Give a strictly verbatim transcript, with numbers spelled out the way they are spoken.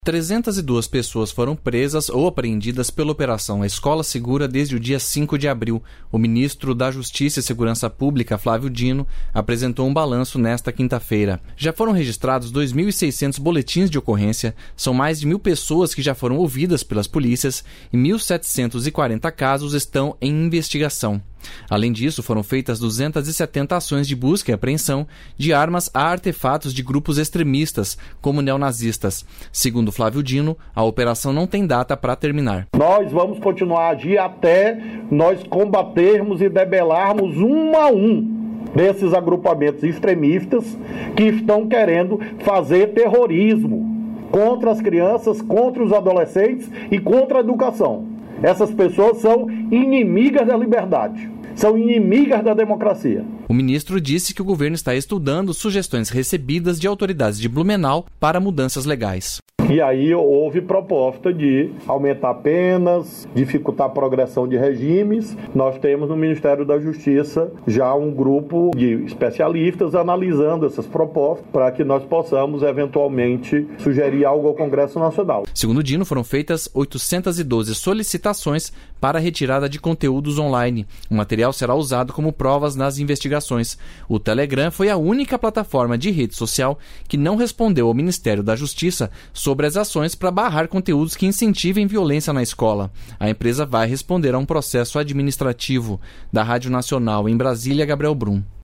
trezentas e duas pessoas foram presas ou apreendidas pela Operação Escola Segura desde o dia cinco de abril. O ministro da Justiça e Segurança Pública, Flávio Dino, apresentou um balanço nesta quinta-feira. Já foram registrados dois mil e seiscentos boletins de ocorrência, são mais de mil pessoas que já foram ouvidas pelas polícias e mil setecentos e quarenta casos estão em investigação. Além disso, foram feitas duzentas e setenta ações de busca e apreensão de armas a artefatos de grupos extremistas, como neonazistas. Segundo Flávio Dino, a operação não tem data para terminar. Nós vamos continuar a agir até nós combatermos e debelarmos um a um desses agrupamentos extremistas que estão querendo fazer terrorismo contra as crianças, contra os adolescentes e contra a educação. Essas pessoas são inimigas da liberdade, são inimigas da democracia. O ministro disse que o governo está estudando sugestões recebidas de autoridades de Blumenau para mudanças legais. E aí houve proposta de aumentar penas, dificultar a progressão de regimes. Nós temos no Ministério da Justiça já um grupo de especialistas analisando essas propostas para que nós possamos eventualmente sugerir algo ao Congresso Nacional. Segundo Dino, foram feitas oitocentas e doze solicitações para a retirada de conteúdos online. O material será usado como provas nas investigações. O Telegram foi a única plataforma de rede social que não respondeu ao Ministério da Justiça sobre as ações para barrar conteúdos que incentivem violência na escola. A empresa vai responder a um processo administrativo. Da Rádio Nacional em Brasília, Gabriel Brum.